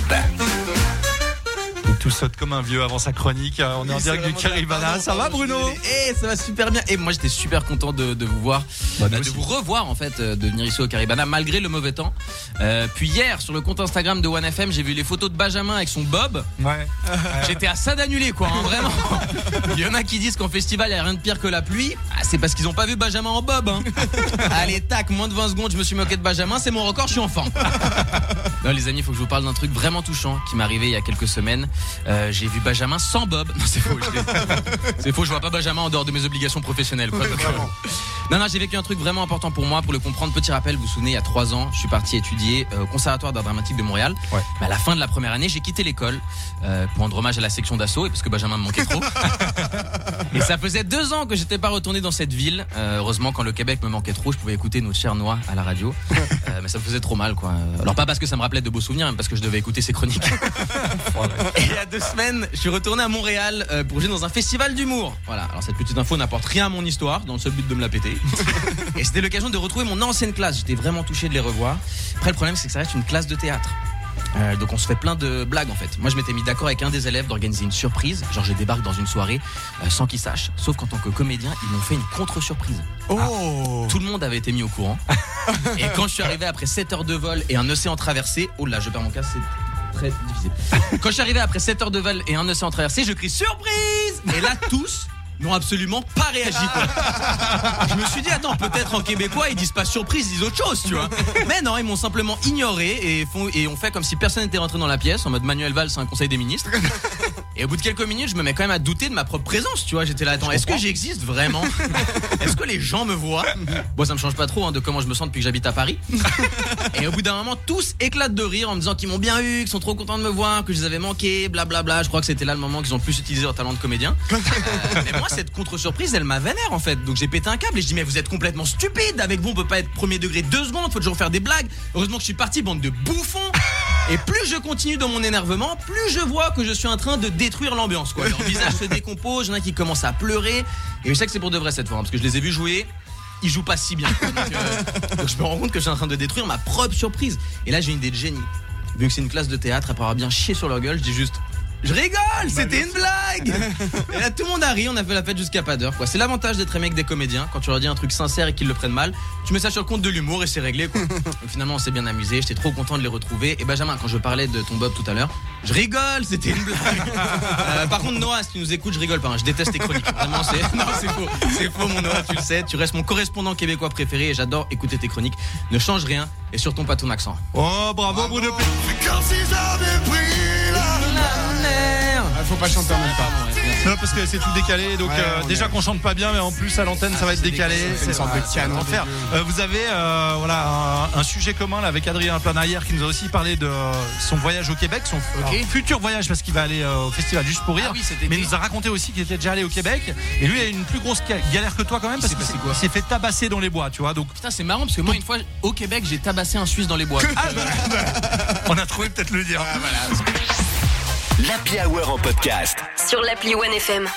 Tout saute comme un vieux avant sa chronique. On est en direct du Caribana. Ça va, Bruno? Eh, ça va super bien. Et moi, j'étais super content de, de vous voir, bah, de vous revoir en fait, de venir ici au Caribana malgré le mauvais temps. Euh, puis hier, sur le compte Instagram de One F M, j'ai vu les photos de Benjamin avec son bob. Ouais. J'étais à ça d'annuler, quoi. Hein, vraiment. Il y en a qui disent qu'en festival, il y a rien de pire que la pluie. Ah, c'est parce qu'ils ont pas vu Benjamin en bob. Hein. Allez, tac, moins de vingt secondes, je me suis moqué de Benjamin. C'est mon record, je suis en forme. Non, les amis, il faut que je vous parle d'un truc vraiment touchant qui m'est arrivé il y a quelques semaines. Euh, j'ai vu Benjamin sans bob. Non, c'est faux. Je c'est faux, je vois pas Benjamin en dehors de mes obligations professionnelles. Quoi, donc, euh... Non, non, j'ai vécu un truc vraiment important pour moi. Pour le comprendre, petit rappel, vous vous souvenez, il y a trois ans, je suis parti étudier euh, au Conservatoire d'art dramatique de Montréal. Ouais. Mais à la fin de la première année, j'ai quitté l'école euh, pour rendre hommage à la section d'assaut et parce que Benjamin me manquait trop. Et ça faisait deux ans que j'étais pas retourné dans cette ville. Euh, heureusement, quand le Québec me manquait trop, je pouvais écouter notre cher Noah à la radio. Euh, mais ça me faisait trop mal, quoi. Alors pas parce que ça me rappelait de beaux souvenirs, mais parce que je devais écouter ses chroniques. Et il y a deux semaines, je suis retourné à Montréal euh, pour jouer dans un festival d'humour. Voilà. Alors cette petite info n'apporte rien à mon histoire, dans le seul but de me la péter. Et c'était l'occasion de retrouver mon ancienne classe. J'étais vraiment touché de les revoir. Après, le problème, c'est que ça reste une classe de théâtre. Euh, donc on se fait plein de blagues en fait. Moi je m'étais mis d'accord avec un des élèves d'organiser une surprise. Genre je débarque dans une soirée euh, sans qu'il sache. Sauf qu'en tant que comédien ils m'ont fait une contre-surprise. Oh. Ah, tout le monde avait été mis au courant. Et quand je suis arrivé après sept heures de vol et un océan traversé. Oh là je perds mon casque, c'est très difficile. Quand je suis arrivé après sept heures de vol et un océan traversé, je crie surprise. Et là tous n'ont absolument pas réagi, quoi. Je me suis dit attends, peut-être en québécois ils disent pas surprise, ils disent autre chose, tu vois. Mais non, ils m'ont simplement ignoré et font et ont fait comme si personne n'était rentré dans la pièce en mode Manuel Valls, c'est un conseil des ministres. Et au bout de quelques minutes, je me mets quand même à douter de ma propre présence, tu vois. J'étais là, attends, est-ce que j'existe vraiment? Est-ce que les gens me voient? Bon, ça me change pas trop hein, de comment je me sens depuis que j'habite à Paris. Et au bout d'un moment, tous éclatent de rire en me disant qu'ils m'ont bien eu, qu'ils sont trop contents de me voir, que je les avais manqués, blablabla. Bla bla. Je crois que c'était là le moment qu'ils ont plus utilisé leur talent de comédien. Euh, mais moi, cette contre-surprise, elle m'a vénère en fait. Donc j'ai pété un câble et je dis mais vous êtes complètement stupide. Avec vous, on peut pas être premier degré deux secondes. Faut toujours faire des blagues. Heureusement que je suis parti, bande de bouffons. Et plus je continue dans mon énervement, plus je vois que je suis en train de détruire l'ambiance, quoi. Leur visage se décompose, il y en a qui commencent à pleurer. Et je sais que c'est pour de vrai cette fois, hein, parce que je les ai vus jouer. Ils jouent pas si bien. Donc, euh, donc je me rends compte que je suis en train de détruire ma propre surprise. Et là j'ai une idée de génie. Vu que c'est une classe de théâtre, après avoir bien chié sur leur gueule, je dis juste je rigole, c'était une blague. Et là tout le monde a ri, on a fait la fête jusqu'à pas d'heure, quoi. C'est l'avantage d'être un mec des comédiens. Quand tu leur dis un truc sincère et qu'ils le prennent mal, tu mets ça sur le compte de l'humour et c'est réglé, quoi. Donc finalement on s'est bien amusé, j'étais trop content de les retrouver. Et Benjamin, quand je parlais de ton Bob tout à l'heure, je rigole, c'était une blague. euh, Par contre Noah, si tu nous écoutes, je rigole pas, hein. Je déteste tes chroniques. Vraiment c'est non, c'est faux. C'est faux mon Noah, tu le sais. Tu restes mon correspondant québécois préféré et j'adore écouter tes chroniques. Ne change rien et surtout pas ton accent. Oh bravo Bruno. Comme si j'avais pris la mer. Faut pas chanter en même temps. Non, parce que c'est tout décalé. Donc ouais, euh, déjà est... qu'on chante pas bien, mais en plus à l'antenne ça va être décalé. C'est une sorte de canon. Enfer. Euh, vous avez euh, voilà un, un sujet commun là avec Adrien Planaillère qui nous a aussi parlé de son voyage au Québec, son okay. futur voyage parce qu'il va aller euh, au festival Juste pour rire. Ah oui, mais il nous a raconté aussi qu'il était déjà allé au Québec et lui il a une plus grosse galère que toi quand même parce qu'il s'est, s'est fait tabasser dans les bois, tu vois. Donc putain c'est marrant parce que moi une fois au Québec j'ai tabassé un Suisse dans les bois. Ah, bah, on a trouvé peut-être le dire. Ah, voilà. L'Happy Hour en podcast sur l'appli One F M.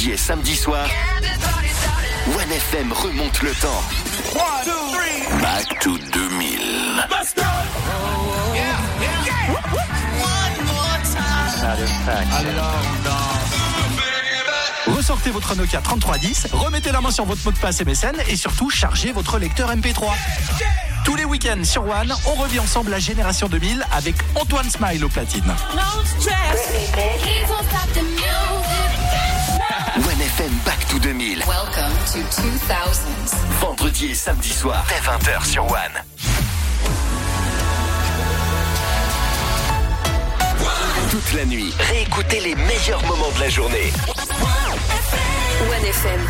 vendredi et samedi soir, One F M remonte le temps. Back to deux mille. Ressortez votre Nokia trente-trois dix, remettez la main sur votre mot de passe M S N et surtout chargez votre lecteur M P trois. Tous les week-ends sur One, on revit ensemble la génération deux mille avec Antoine Smile au platine. One F M Back to deux mille. Welcome to two thousands. Vendredi et samedi soir, dès vingt heures sur One. Toute la nuit, réécoutez les meilleurs moments de la journée. One F M.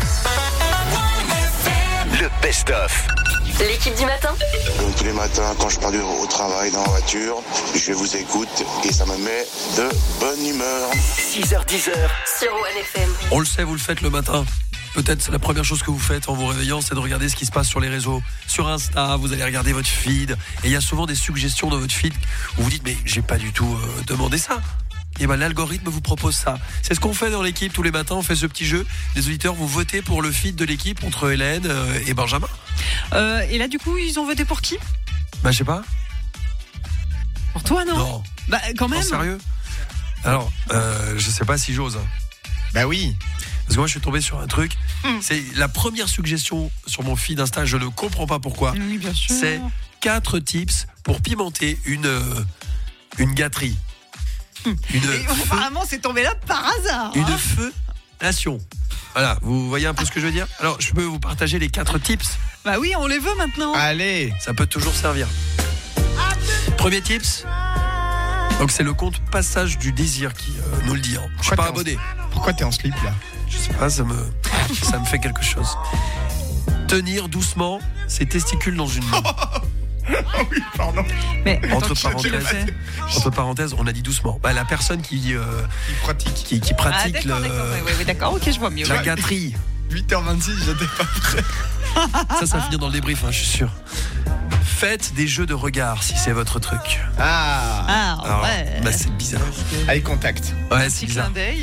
Le best-of. L'équipe du matin. Donc tous les matins, quand je pars du- au travail dans la voiture, je vous écoute et ça me met de bonne humeur. six heures dix heures. Sur One F M. On le sait, vous le faites le matin. Peut-être c'est la première chose que vous faites en vous réveillant, c'est de regarder ce qui se passe sur les réseaux. Sur Insta, vous allez regarder votre feed. Et il y a souvent des suggestions dans votre feed où vous dites, mais j'ai pas du tout euh, demandé ça. Et ben l'algorithme vous propose ça. C'est ce qu'on fait dans l'équipe tous les matins. On fait ce petit jeu. Les auditeurs, vous votez pour le feed de l'équipe entre Hélène euh, et Benjamin. Euh, et là, du coup, ils ont voté pour qui? Bah je sais pas. Pour toi, non? Non. Bah, quand même. Non, sérieux? Alors, euh, je sais pas si j'ose. Bah oui. Parce que moi, je suis tombé sur un truc. C'est la première suggestion sur mon feed Insta. Je ne comprends pas pourquoi. Oui, bien sûr. C'est quatre tips pour pimenter une euh, une gâterie. Une Et apparemment, c'est tombé là par hasard. une hein. feulation. Voilà, vous voyez un peu ce que je veux dire? Alors, je peux vous partager les quatre tips. Bah oui, on les veut maintenant. Allez, ça peut toujours servir. Premier tips. Donc c'est le compte Passage du Désir qui euh, nous le dit. Hein. Je suis pas abonné. Pourquoi t'es en slip là? Je sais pas, ça me ça me fait quelque chose. Tenir doucement ses testicules dans une main. Oh oui, pardon. Mais Entre attends, qui- qui le parenthèses, fait entre parenthèses, on a dit doucement. Bah, la personne qui euh, qui pratique, qui, qui Ah, pratique d'accord, le, d'accord. Ouais, ouais, ouais, d'accord. Ok, je vois mieux. la Ouais. gâterie. huit heures vingt-six, j'étais pas prêt. Ça, ça va finir dans le débrief, hein, je suis sûr. Faites des jeux de regard si c'est votre truc. Ah, Ah, Alors, ouais. bah, c'est bizarre. Eye contact. Ouais, c'est Petit bizarre. clin d'œil.